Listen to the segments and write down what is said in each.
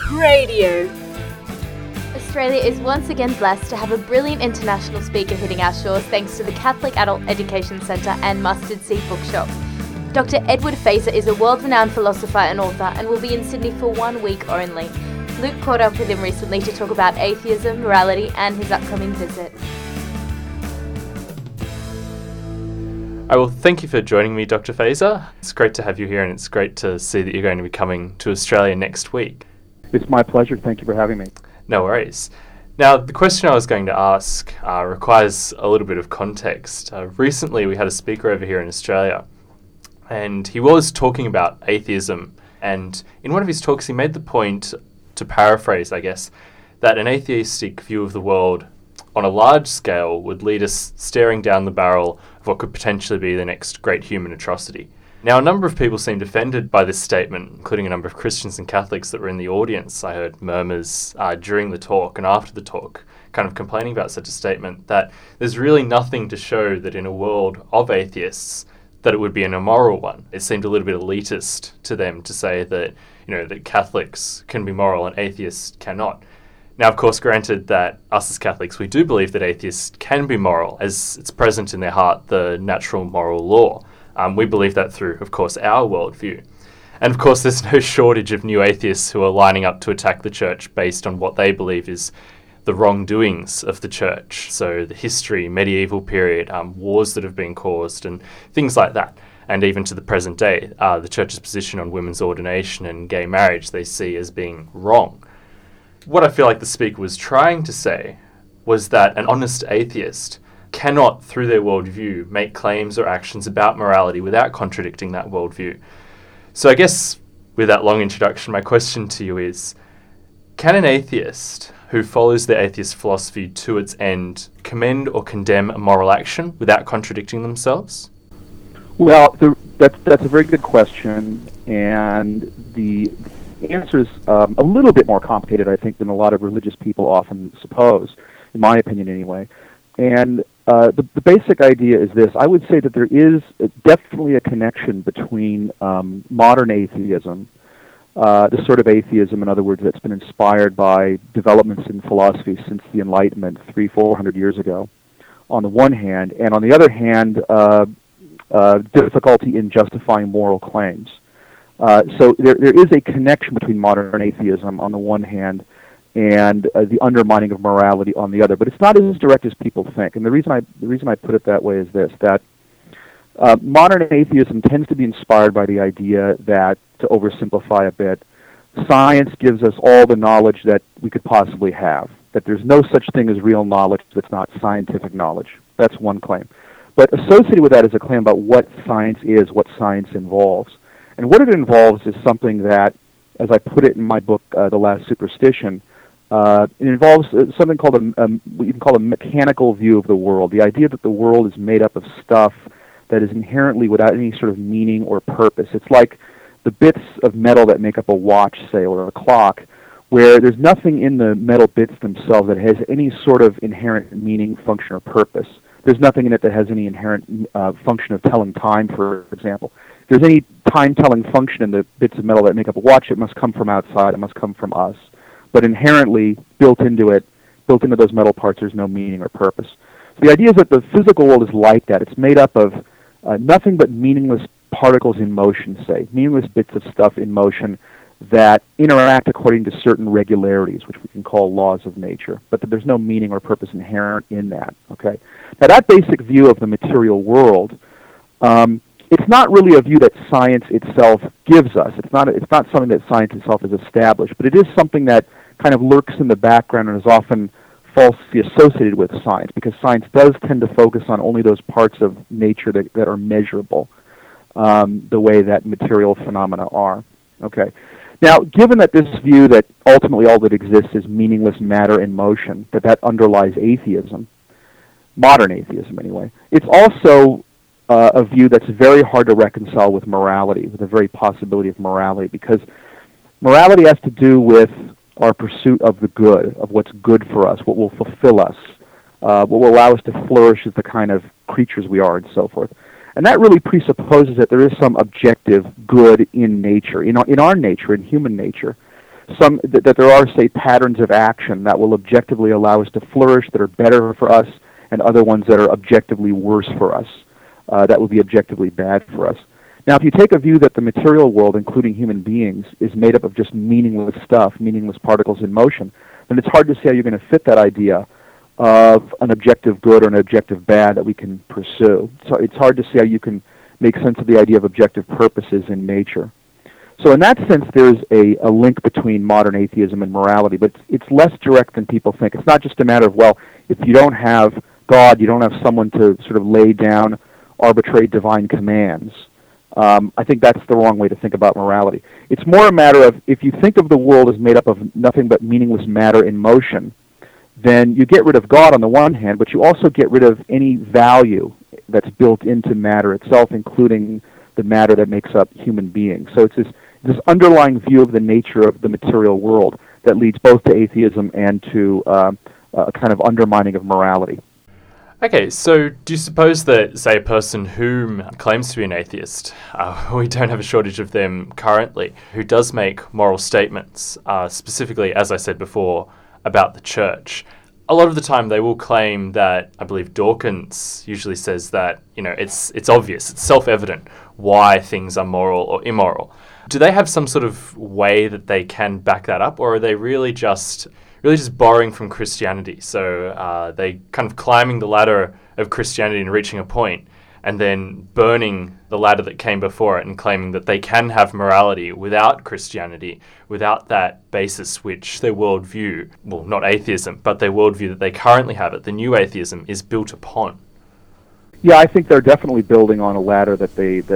Radio. Australia is once again blessed to have a brilliant international speaker hitting our shores thanks to the Catholic Adult Education Centre and Mustard Seed Bookshop. Dr. Edward Feser is a world-renowned philosopher and author and will be in Sydney for 1 week only. Luke caught up with him recently to talk about atheism, morality and his upcoming visit. Well, thank you for joining me, Dr. Feser. It's great to have you here and it's great to see that you're going to be coming to Australia next week. It's my pleasure. Thank you for having me. No worries. Now, the question I was going to ask requires a little bit of context. Recently, we had a speaker over here in Australia, and he was talking about atheism. And in one of his talks, he made the point, to paraphrase, I guess, that an atheistic view of the world on a large scale would lead us staring down the barrel of what could potentially be the next great human atrocity. Now, a number of people seemed offended by this statement, including a number of Christians and Catholics that were in the audience. I heard murmurs during the talk and after the talk, kind of complaining about such a statement, that there's really nothing to show that in a world of atheists that it would be an immoral one. It seemed a little bit elitist to them to say that, that Catholics can be moral and atheists cannot. Now, of course, granted that us as Catholics, we do believe that atheists can be moral, as it's present in their heart, the natural moral law. We believe that through, of course, our worldview. And of course, there's no shortage of new atheists who are lining up to attack the church based on what they believe is the wrongdoings of the church. So the history, medieval period, wars that have been caused and things like that. And even to the present day, the church's position on women's ordination and gay marriage they see as being wrong. What I feel like the speaker was trying to say was that an honest atheist cannot, through their worldview, make claims or actions about morality without contradicting that worldview. So I guess with that long introduction, my question to you is, can an atheist who follows their atheist philosophy to its end commend or condemn a moral action without contradicting themselves? Well, that's a very good question, and the answer is a little bit more complicated, I think, than a lot of religious people often suppose, in my opinion anyway. And the basic idea is this. I would say that there is definitely a connection between modern atheism, the sort of atheism, in other words, that's been inspired by developments in philosophy since the Enlightenment 300-400 years ago, on the one hand, and on the other hand, difficulty in justifying moral claims. So there is a connection between modern atheism on the one hand and the undermining of morality on the other, but it's not as direct as people think. And the reason I put it that way is this: that modern atheism tends to be inspired by the idea that, to oversimplify a bit, science gives us all the knowledge that we could possibly have. That there's no such thing as real knowledge that's not scientific knowledge. That's one claim. But associated with that is a claim about what science is, what science involves. And what it involves is something that, as I put it in my book, The Last Superstition, it involves something called what you can call a mechanical view of the world. The idea that the world is made up of stuff that is inherently without any sort of meaning or purpose. It's like the bits of metal that make up a watch, say, or a clock, where there's nothing in the metal bits themselves that has any sort of inherent meaning, function, or purpose. There's nothing in it that has any inherent function of telling time, for example. If there's any time-telling function in the bits of metal that make up a watch, it must come from outside, it must come from us. But inherently, built into those metal parts, there's no meaning or purpose. So the idea is that the physical world is like that. It's made up of nothing but meaningless particles in motion, say, meaningless bits of stuff in motion that interact according to certain regularities, which we can call laws of nature, but that there's no meaning or purpose inherent in that. Okay. Now, that basic view of the material world, it's not really a view that science itself gives us. It's not something that science itself has established, but it is something that kind of lurks in the background and is often falsely associated with science, because science does tend to focus on only those parts of nature that are measurable, the way that material phenomena are. Okay. Now, given that this view that ultimately all that exists is meaningless matter in motion, that underlies atheism, modern atheism anyway, it's also a view that's very hard to reconcile with morality, with the very possibility of morality, because morality has to do with our pursuit of the good, of what's good for us, what will fulfill us, what will allow us to flourish as the kind of creatures we are, and so forth. And that really presupposes that there is some objective good in nature, in our nature, in human nature. that there are, say, patterns of action that will objectively allow us to flourish, that are better for us, and other ones that are objectively worse for us, that would be objectively bad for us. Now, if you take a view that the material world, including human beings, is made up of just meaningless stuff, meaningless particles in motion, then it's hard to see how you're going to fit that idea of an objective good or an objective bad that we can pursue. So it's hard to see how you can make sense of the idea of objective purposes in nature. So in that sense, there's a link between modern atheism and morality, but it's less direct than people think. It's not just a matter of, well, if you don't have God, you don't have someone to sort of lay down arbitrary divine commands. I think that's the wrong way to think about morality. It's more a matter of, if you think of the world as made up of nothing but meaningless matter in motion, then you get rid of God on the one hand, but you also get rid of any value that's built into matter itself, including the matter that makes up human beings. So it's this underlying view of the nature of the material world that leads both to atheism and to a kind of undermining of morality. Okay, so do you suppose that, say, a person whom claims to be an atheist, we don't have a shortage of them currently, who does make moral statements, specifically, as I said before, about the church, a lot of the time they will claim that, I believe Dawkins usually says that, it's obvious, it's self-evident why things are moral or immoral. Do they have some sort of way that they can back that up, or are they really just borrowing from Christianity? So they kind of climbing the ladder of Christianity and reaching a point, and then burning the ladder that came before it and claiming that they can have morality without Christianity, without that basis which their worldview, well, not atheism, but their worldview that they currently have it, the new atheism, is built upon. Yeah, I think they're definitely building on a ladder that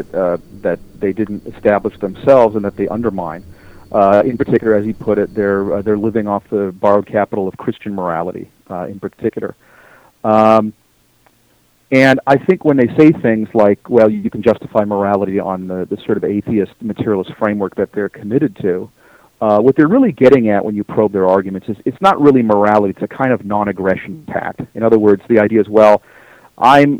they didn't establish themselves and that they undermine. In particular, as he put it, they're living off the borrowed capital of Christian morality, in particular. And I think when they say things like, well, you can justify morality on the sort of atheist materialist framework that they're committed to, what they're really getting at when you probe their arguments is it's not really morality, it's a kind of non-aggression pact. In other words, the idea is, well, I'm,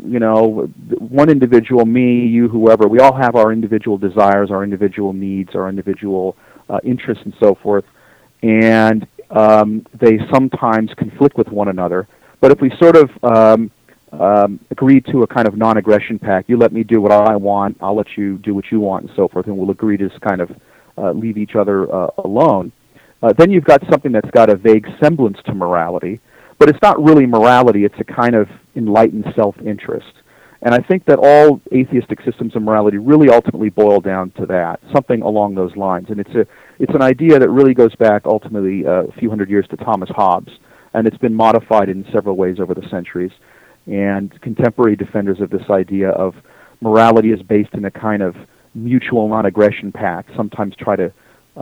one individual, me, you, whoever, we all have our individual desires, our individual needs, our individual interests and so forth, and they sometimes conflict with one another. But if we sort of agree to a kind of non-aggression pact, you let me do what I want, I'll let you do what you want and so forth, and we'll agree to just kind of leave each other alone, then you've got something that's got a vague semblance to morality, but it's not really morality, it's a kind of enlightened self-interest. And I think that all atheistic systems of morality really ultimately boil down to that, something along those lines. And it's an idea that really goes back ultimately a few hundred years to Thomas Hobbes, and it's been modified in several ways over the centuries. And contemporary defenders of this idea of morality is based in a kind of mutual non-aggression pact sometimes try to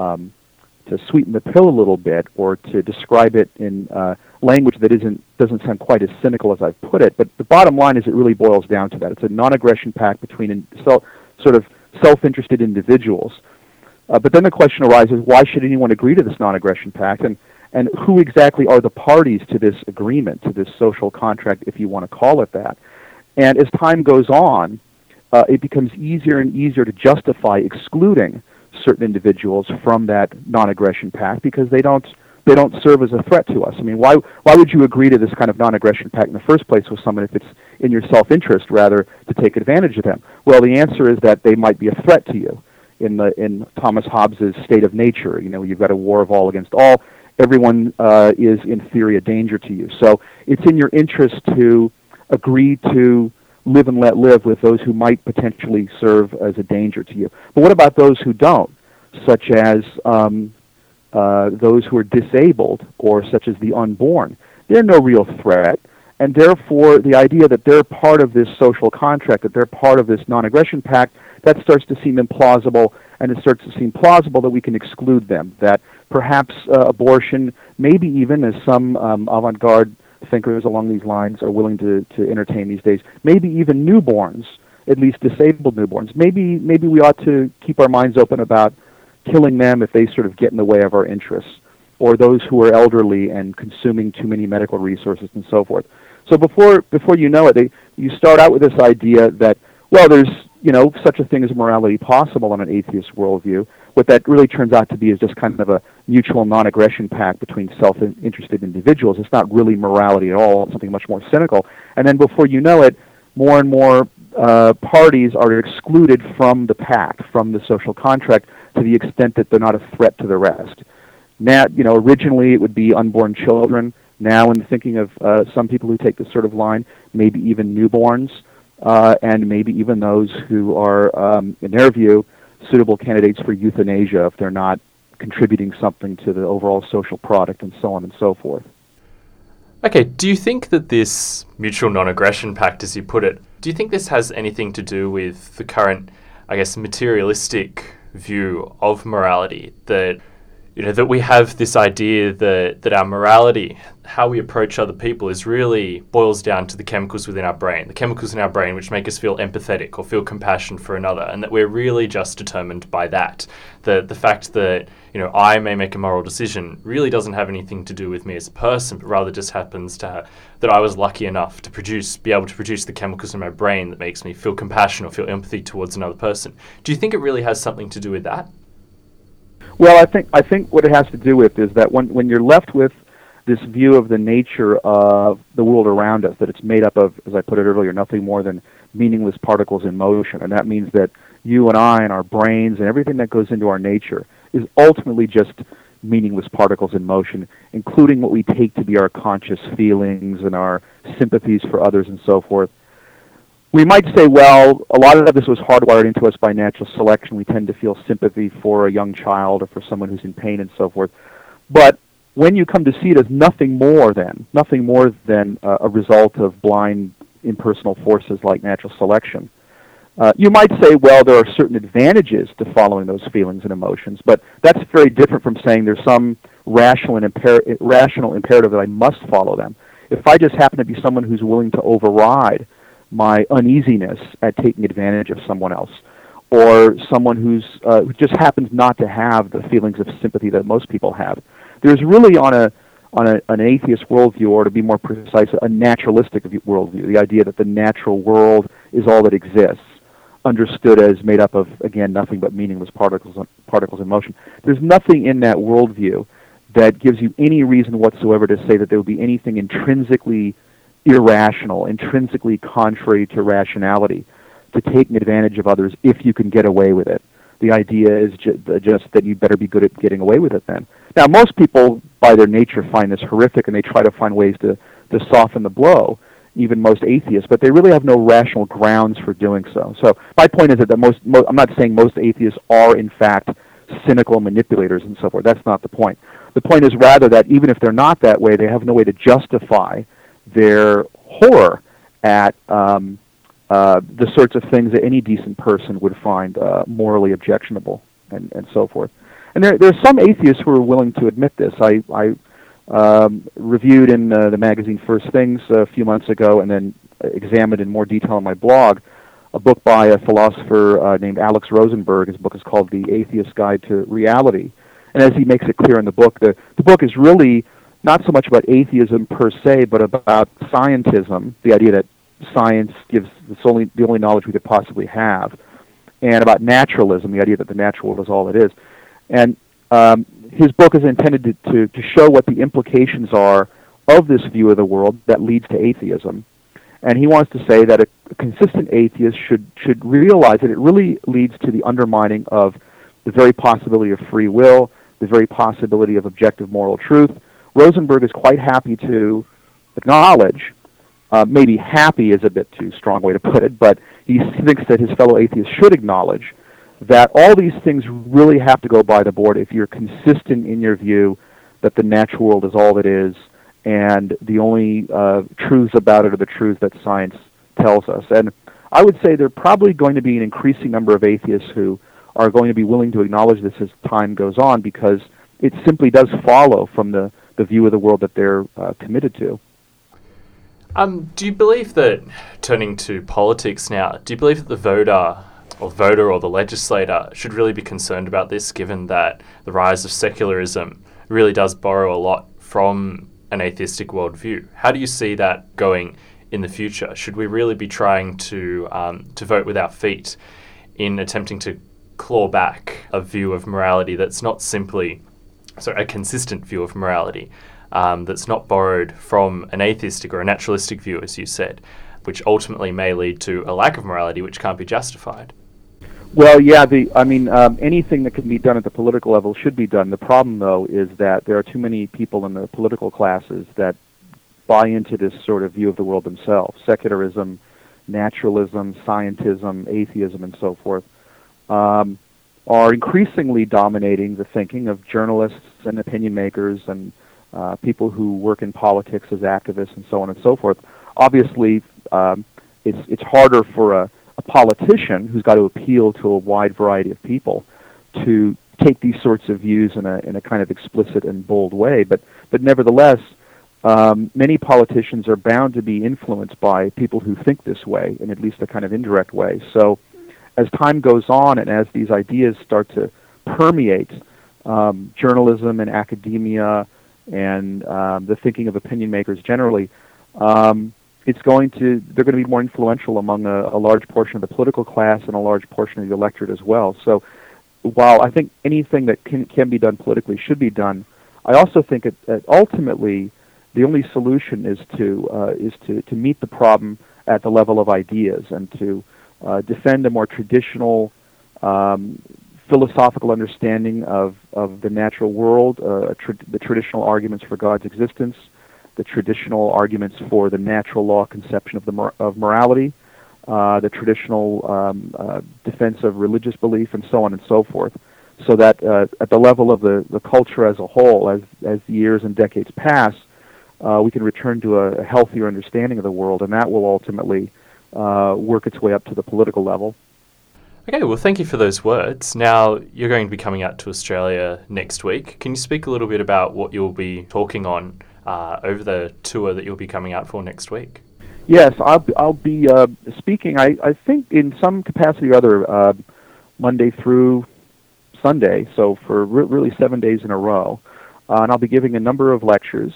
sweeten the pill a little bit, or to describe it in language that doesn't sound quite as cynical as I've put it. But the bottom line is it really boils down to that. It's a non-aggression pact between sort of self-interested individuals. But then the question arises, why should anyone agree to this non-aggression pact? And who exactly are the parties to this agreement, to this social contract, if you want to call it that? And as time goes on, it becomes easier and easier to justify excluding certain individuals from that non-aggression pact because they don't serve as a threat to us. I mean, why would you agree to this kind of non-aggression pact in the first place with someone if it's in your self-interest rather to take advantage of them? Well, the answer is that they might be a threat to you. In Thomas Hobbes' State of Nature, you've got a war of all against all. Everyone is in theory a danger to you. So it's in your interest to agree to live and let live with those who might potentially serve as a danger to you. But what about those who don't, such as those who are disabled or such as the unborn? They're no real threat, and therefore the idea that they're part of this social contract, that they're part of this non-aggression pact, that starts to seem implausible, and it starts to seem plausible that we can exclude them, that perhaps abortion, maybe even, as some avant-garde thinkers along these lines are willing to entertain these days, maybe even newborns, at least disabled newborns. Maybe we ought to keep our minds open about killing them if they sort of get in the way of our interests, or those who are elderly and consuming too many medical resources and so forth. So before you know it, you start out with this idea that, well, there's such a thing as morality possible on an atheist worldview. what that really turns out to be is just kind of a mutual non-aggression pact between self-interested individuals. It's not really morality at all. It's something much more cynical. And then before you know it, more and more parties are excluded from the pact, from the social contract, to the extent that they're not a threat to the rest. Now, originally it would be unborn children. Now, in thinking of some people who take this sort of line, maybe even newborns, and maybe even those who are, in their view, suitable candidates for euthanasia if they're not contributing something to the overall social product, and so on and so forth. Okay, do you think that this mutual non-aggression pact, as you put it, do you think this has anything to do with the current, materialistic view of morality, that that we have this idea that our morality, how we approach other people, is really boils down to the chemicals within our brain, which make us feel empathetic or feel compassion for another, and that we're really just determined by that. The fact that I may make a moral decision really doesn't have anything to do with me as a person, but rather just happens to that I was lucky enough to be able to produce the chemicals in my brain that makes me feel compassion or feel empathy towards another person. Do you think it really has something to do with that? Well, I think what it has to do with is that when you're left with this view of the nature of the world around us, that it's made up of, as I put it earlier, nothing more than meaningless particles in motion, and that means that you and I and our brains and everything that goes into our nature is ultimately just meaningless particles in motion, including what we take to be our conscious feelings and our sympathies for others and so forth. We might say, well, a lot of this was hardwired into us by natural selection. We tend to feel sympathy for a young child or for someone who's in pain and so forth. But when you come to see it as nothing more than a result of blind, impersonal forces like natural selection, you might say, well, there are certain advantages to following those feelings and emotions, but that's very different from saying there's some rational imperative that I must follow them. If I just happen to be someone who's willing to override my uneasiness at taking advantage of someone else, or someone who just happens not to have the feelings of sympathy that most people have, there's really on an atheist worldview, or to be more precise, a naturalistic worldview, the idea that the natural world is all that exists, understood as made up of, again, nothing but meaningless particles in motion. There's nothing in that worldview that gives you any reason whatsoever to say that there would be anything intrinsically irrational, intrinsically contrary to rationality, to taking advantage of others if you can get away with it. The idea is just that you better be good at getting away with it then. Now, most people, by their nature, find this horrific, and they try to find ways to soften the blow, even most atheists, but they really have no rational grounds for doing so. So my point is that I'm not saying most atheists are, in fact, cynical manipulators and so forth. That's not the point. The point is rather that even if they're not that way, they have no way to justify their horror at the sorts of things that any decent person would find morally objectionable and so forth. And there are some atheists who are willing to admit this. I reviewed in the magazine First Things a few months ago, and then examined in more detail on my blog a book by a philosopher named Alex Rosenberg. His book is called The Atheist's Guide to Reality. And as he makes it clear in the book, the book is really not so much about atheism per se, but about scientism, the idea that science gives the only knowledge we could possibly have, and about naturalism, the idea that the natural world is all it is. And his book is intended to show what the implications are of this view of the world that leads to atheism. And he wants to say that a consistent atheist should realize that it really leads to the undermining of the very possibility of free will, the very possibility of objective moral truth. Rosenberg is quite happy to acknowledge, maybe happy is a bit too strong way to put it, but he thinks that his fellow atheists should acknowledge that all these things really have to go by the board if you're consistent in your view that the natural world is all it is, and the only truths about it are the truths that science tells us. And I would say there are probably going to be an increasing number of atheists who are going to be willing to acknowledge this as time goes on, because it simply does follow from the view of the world that they're committed to. Do you believe that, turning to politics now, do you believe that the voter or the legislator should really be concerned about this, given that the rise of secularism really does borrow a lot from an atheistic worldview? How do you see that going in the future? Should we really be trying to vote with our feet in attempting to claw back a view of morality that's not simply, a consistent view of morality, that's not borrowed from an atheistic or a naturalistic view, as you said, which ultimately may lead to a lack of morality which can't be justified. Well, yeah, anything that can be done at the political level should be done. The problem, though, is that there are too many people in the political classes that buy into this sort of view of the world themselves. Secularism, naturalism, scientism, atheism, and so forth, are increasingly dominating the thinking of journalists and opinion makers and people who work in politics as activists and so on and so forth. Obviously, it's harder for a politician who's got to appeal to a wide variety of people to take these sorts of views in a kind of explicit and bold way. But nevertheless, many politicians are bound to be influenced by people who think this way, in at least a kind of indirect way. So as time goes on and as these ideas start to permeate journalism and academia and the thinking of opinion makers generally, they're going to be more influential among a large portion of the political class and a large portion of the electorate as well. So while I think anything that can be done politically should be done, I also think that ultimately the only solution is to meet the problem at the level of ideas and to defend a more traditional philosophical understanding of the natural world, the traditional arguments for God's existence, the traditional arguments for the natural law conception of morality, the traditional defense of religious belief, and so on and so forth, so that at the level of the culture as a whole, as years and decades pass, we can return to a healthier understanding of the world, and that will ultimately work its way up to the political level. Okay, well, thank you for those words. Now, you're going to be coming out to Australia next week. Can you speak a little bit about what you'll be talking on over the tour that you'll be coming out for next week? Yes, I'll be speaking, I think, in some capacity or other, Monday through Sunday, so for really 7 days in a row. And I'll be giving a number of lectures.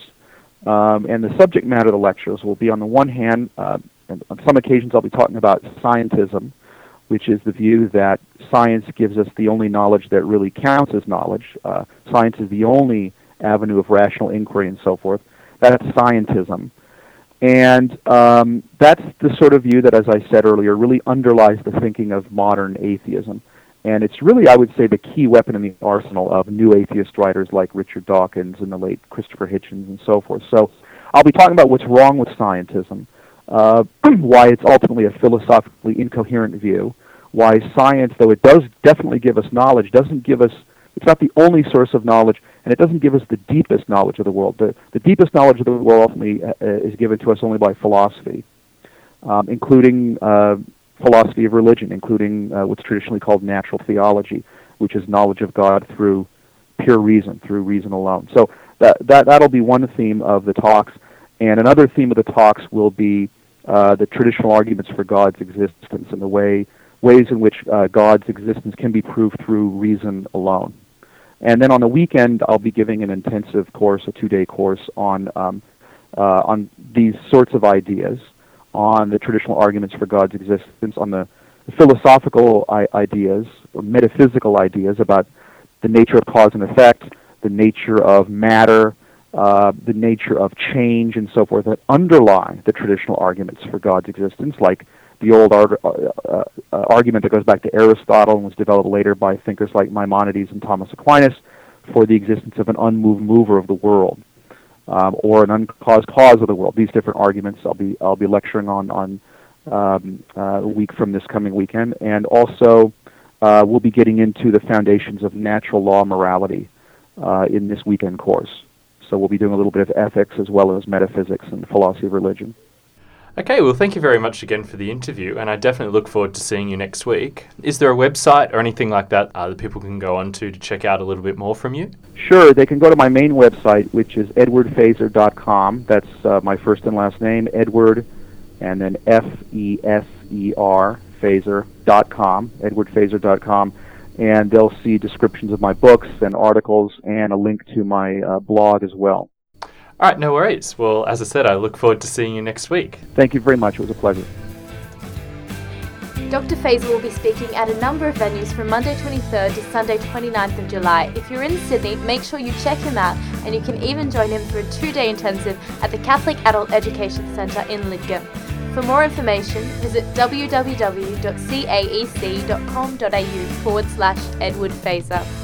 And the subject matter of the lectures will be, on the one hand, on some occasions I'll be talking about scientism, which is the view that science gives us the only knowledge that really counts as knowledge. Science is the only avenue of rational inquiry and so forth. That's scientism. And that's the sort of view that, as I said earlier, really underlies the thinking of modern atheism. And it's really, I would say, the key weapon in the arsenal of new atheist writers like Richard Dawkins and the late Christopher Hitchens and so forth. So I'll be talking about what's wrong with scientism, why it's ultimately a philosophically incoherent view, why science, though it does definitely give us knowledge, doesn't give us, it's not the only source of knowledge, and it doesn't give us the deepest knowledge of the world. The deepest knowledge of the world ultimately is given to us only by philosophy, including philosophy of religion, including what's traditionally called natural theology, which is knowledge of God through pure reason, through reason alone. So that'll be one theme of the talks, and another theme of the talks will be the traditional arguments for God's existence and the ways in which God's existence can be proved through reason alone. And then on the weekend, I'll be giving an intensive course, a 2-day course on these sorts of ideas, on the traditional arguments for God's existence, on the philosophical ideas or metaphysical ideas about the nature of cause and effect, the nature of matter, the nature of change, and so forth, that underlie the traditional arguments for God's existence, like the old argument that goes back to Aristotle and was developed later by thinkers like Maimonides and Thomas Aquinas for the existence of an unmoved mover of the world, or an uncaused cause of the world. These different arguments I'll be lecturing on a week from this coming weekend, and also we'll be getting into the foundations of natural law morality in this weekend course. So we'll be doing a little bit of ethics as well as metaphysics and philosophy of religion. Okay, well, thank you very much again for the interview, and I definitely look forward to seeing you next week. Is there a website or anything like that that people can go on to check out a little bit more from you? Sure, they can go to my main website, which is edwardfeser.com. That's my first and last name, Edward, and then F-E-S-E-R, Feser.com, edwardfeser.com, and they'll see descriptions of my books and articles and a link to my blog as well. All right, no worries. Well, as I said, I look forward to seeing you next week. Thank you very much. It was a pleasure. Dr. Fazer will be speaking at a number of venues from Monday 23rd to Sunday 29th of July. If you're in Sydney, make sure you check him out, and you can even join him for a 2-day intensive at the Catholic Adult Education Centre in Lidcombe. For more information, visit www.caec.com.au/Edward Fazer.